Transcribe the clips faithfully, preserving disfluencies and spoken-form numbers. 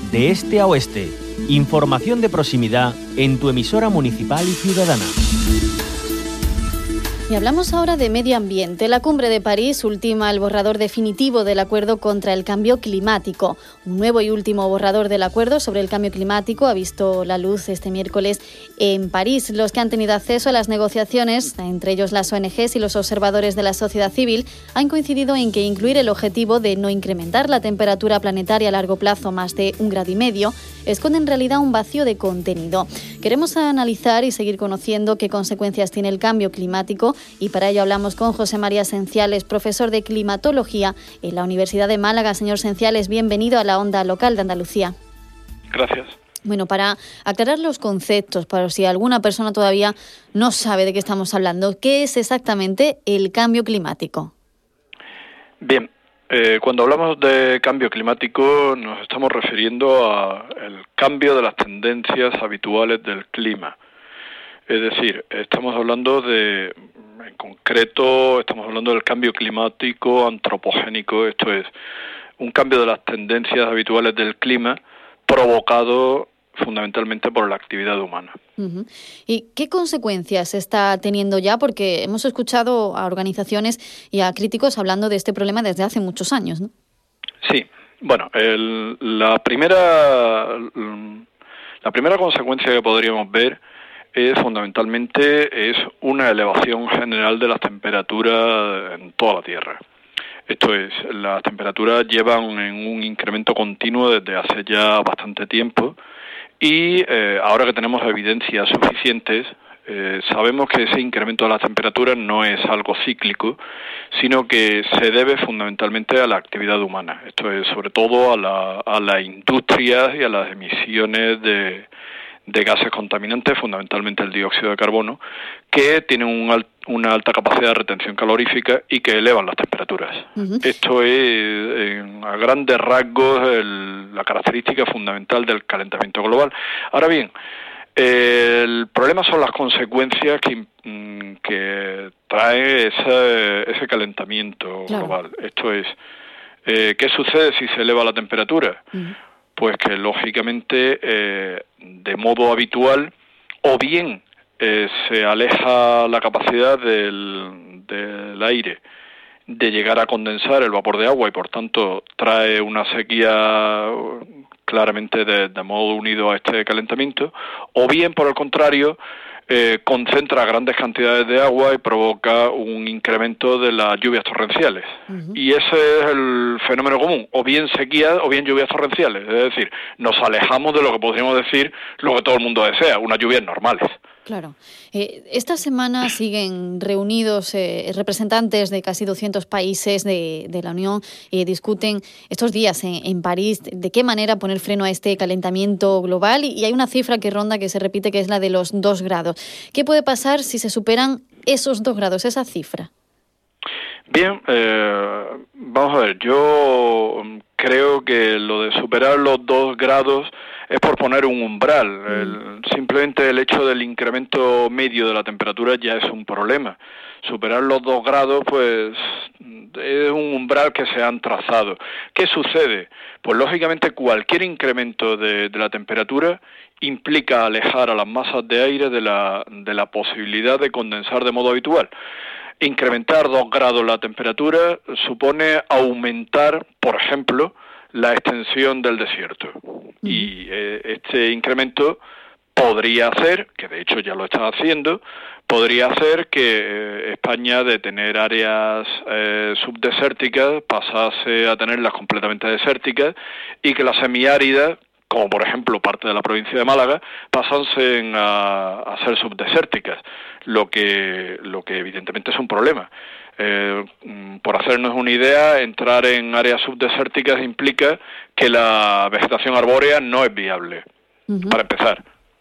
de este a oeste. Información de proximidad en tu emisora municipal y ciudadana. Y hablamos ahora de medio ambiente. La Cumbre de París ultima el borrador definitivo del Acuerdo contra el Cambio Climático. Un nuevo y último borrador del Acuerdo sobre el Cambio Climático ha visto la luz este miércoles en París. Los que han tenido acceso a las negociaciones, entre ellos las O N Ges y los observadores de la sociedad civil, han coincidido en que incluir el objetivo de no incrementar la temperatura planetaria a largo plazo más de un grado y medio esconde en realidad un vacío de contenido. Queremos analizar y seguir conociendo qué consecuencias tiene el cambio climático, y para ello hablamos con José María Senciales, profesor de climatología en la Universidad de Málaga. Señor Senciales, bienvenido a la Onda Local de Andalucía. Gracias. Bueno, para aclarar los conceptos, para si alguna persona todavía no sabe de qué estamos hablando, ¿qué es exactamente el cambio climático? Bien, eh, cuando hablamos de cambio climático nos estamos refiriendo al cambio de las tendencias habituales del clima. Es decir, estamos hablando de, en concreto, estamos hablando del cambio climático antropogénico, esto es, un cambio de las tendencias habituales del clima provocado fundamentalmente por la actividad humana. Uh-huh. ¿Y qué consecuencias está teniendo ya? Porque hemos escuchado a organizaciones y a críticos hablando de este problema desde hace muchos años, ¿no? Sí, bueno, el, la primera, la primera consecuencia que podríamos ver es fundamentalmente es una elevación general de las temperaturas en toda la Tierra. Esto es, las temperaturas llevan en un incremento continuo desde hace ya bastante tiempo y eh, ahora que tenemos evidencias suficientes, eh, sabemos que ese incremento de las temperaturas no es algo cíclico, sino que se debe fundamentalmente a la actividad humana. Esto es, sobre todo a la, a las industrias y a las emisiones de de gases contaminantes, fundamentalmente el dióxido de carbono, que tienen un al, una alta capacidad de retención calorífica y que elevan las temperaturas. Uh-huh. Esto es, en, a grandes rasgos, el, la característica fundamental del calentamiento global. Ahora bien, eh, el problema son las consecuencias que, que trae ese, ese calentamiento claro. global. Esto es, eh, ¿qué sucede si se eleva la temperatura? Uh-huh. Pues que lógicamente eh, de modo habitual o bien eh, se aleja la capacidad del, del aire de llegar a condensar el vapor de agua y por tanto trae una sequía claramente de, de modo unido a este calentamiento, o bien por el contrario eh, concentra grandes cantidades de agua y provoca un incremento de las lluvias torrenciales. Uh-huh. Y ese es el fenómeno común, o bien sequía o bien lluvias torrenciales. Es decir, nos alejamos de lo que podríamos decir lo que todo el mundo desea, unas lluvias normales. Claro. Eh, esta semana siguen reunidos eh, representantes de casi doscientos países de, de la Unión y eh, discuten estos días en, en París de qué manera poner freno a este calentamiento global y, y hay una cifra que ronda, que se repite, que es la de los dos grados. ¿Qué puede pasar si se superan esos dos grados, esa cifra? Bien, eh, vamos a ver, yo creo que lo de superar los dos grados es por poner un umbral. El, simplemente el hecho del incremento medio de la temperatura ya es un problema. Superar los dos grados, pues, es un umbral que se han trazado. ¿Qué sucede? Pues, lógicamente, cualquier incremento de, de la temperatura implica alejar a las masas de aire de la, de la posibilidad de condensar de modo habitual. Incrementar dos grados la temperatura supone aumentar, por ejemplo, la extensión del desierto. Y eh, este incremento podría hacer, que de hecho ya lo está haciendo, podría hacer que eh, España, de tener áreas eh, subdesérticas, pasase a tenerlas completamente desérticas y que las semiáridas, como por ejemplo parte de la provincia de Málaga, pasasen a, a ser subdesérticas, lo que, lo que evidentemente es un problema. Eh, por hacernos una idea, entrar en áreas subdesérticas implica que la vegetación arbórea no es viable, uh-huh. para empezar.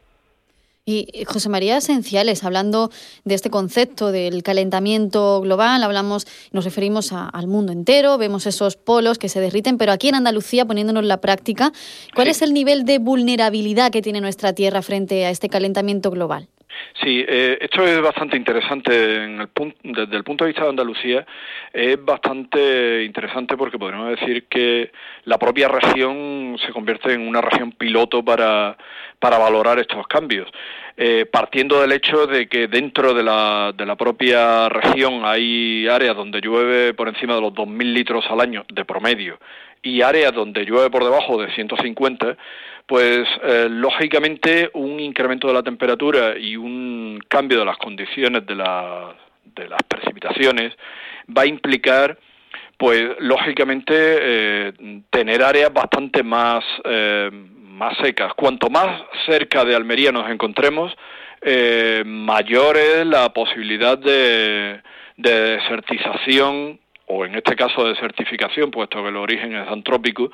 Y José María Senciales, hablando de este concepto del calentamiento global, hablamos, nos referimos a, al mundo entero, vemos esos polos que se derriten, pero aquí en Andalucía, poniéndonos en la práctica, ¿cuál sí. es el nivel de vulnerabilidad que tiene nuestra tierra frente a este calentamiento global? Sí, eh, esto es bastante interesante en el punto, desde el punto de vista de Andalucía. Es bastante interesante porque podríamos decir que la propia región región se convierte en una región piloto para, para valorar estos cambios. Eh, partiendo del hecho de que dentro de la, de la propia región hay áreas donde llueve por encima de los dos mil litros al año de promedio y áreas donde llueve por debajo de ciento cincuenta, pues eh, lógicamente un incremento de la temperatura y un cambio de las condiciones de, la, de las precipitaciones va a implicar, pues lógicamente, eh, tener áreas bastante más, eh, más secas. Cuanto más cerca de Almería nos encontremos, eh, mayor es la posibilidad de, de desertización, o en este caso de desertificación, puesto que el origen es antrópico,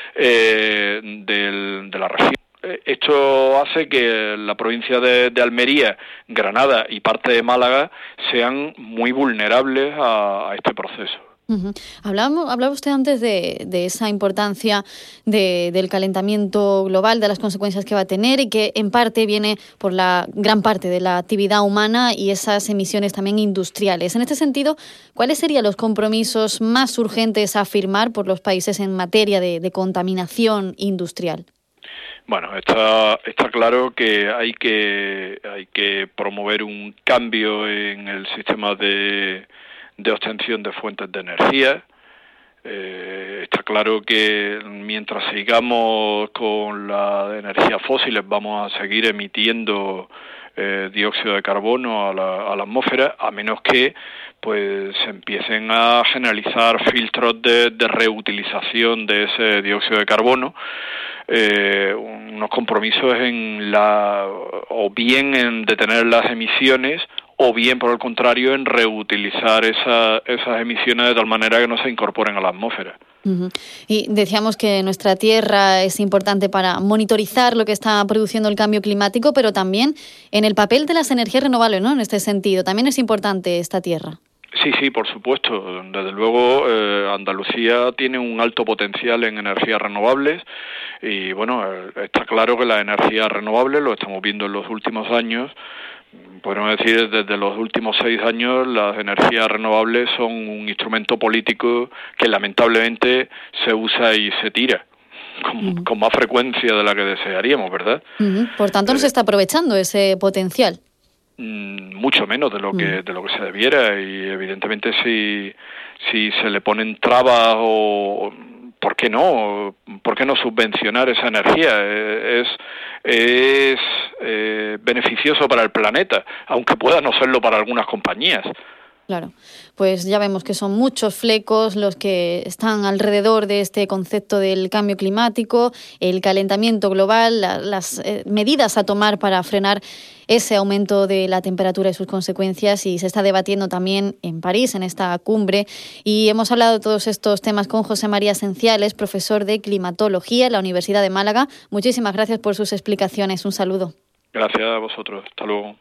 eh, del, de la región. Esto hace que la provincia de, de Almería, Granada y parte de Málaga sean muy vulnerables a, a este proceso. Uh-huh. Hablaba, hablaba usted antes de, de esa importancia de, del calentamiento global, de las consecuencias que va a tener y que en parte viene por la gran parte de la actividad humana y esas emisiones también industriales. En este sentido, ¿cuáles serían los compromisos más urgentes a firmar por los países en materia de, de contaminación industrial? Bueno, está está claro que hay que hay que promover un cambio en el sistema de de obtención de fuentes de energía. Eh, está claro que mientras sigamos con las energías fósiles vamos a seguir emitiendo eh, dióxido de carbono a la, a la atmósfera, a menos que pues se empiecen a generalizar filtros de, de reutilización de ese dióxido de carbono, eh, unos compromisos en la o bien en detener las emisiones o bien, por el contrario, en reutilizar esa, esas emisiones de tal manera que no se incorporen a la atmósfera. Uh-huh. Y decíamos que nuestra Tierra es importante para monitorizar lo que está produciendo el cambio climático, pero también en el papel de las energías renovables, ¿no? En este sentido, también es importante esta tierra. Sí, sí, por supuesto. Desde luego, eh, Andalucía tiene un alto potencial en energías renovables y, bueno, eh, está claro que las energías renovables, lo estamos viendo en los últimos años, podemos decir desde los últimos seis años, las energías renovables son un instrumento político que lamentablemente se usa y se tira con, uh-huh. con más frecuencia de la que desearíamos, ¿verdad? Uh-huh. Por tanto, no se está aprovechando ese potencial. Mucho menos de lo que uh-huh. de lo que se debiera, y evidentemente si si se le ponen trabas o ¿por qué no? ¿Por qué no subvencionar esa energía? Es es eh, beneficioso para el planeta, aunque pueda no serlo para algunas compañías. Claro, pues ya vemos que son muchos flecos los que están alrededor de este concepto del cambio climático, el calentamiento global, la, las eh, medidas a tomar para frenar ese aumento de la temperatura y sus consecuencias, y se está debatiendo también en París, en esta cumbre. Y hemos hablado de todos estos temas con José María Esenciales, profesor de climatología en la Universidad de Málaga. Muchísimas gracias por sus explicaciones. Un saludo. Gracias a vosotros. Hasta luego.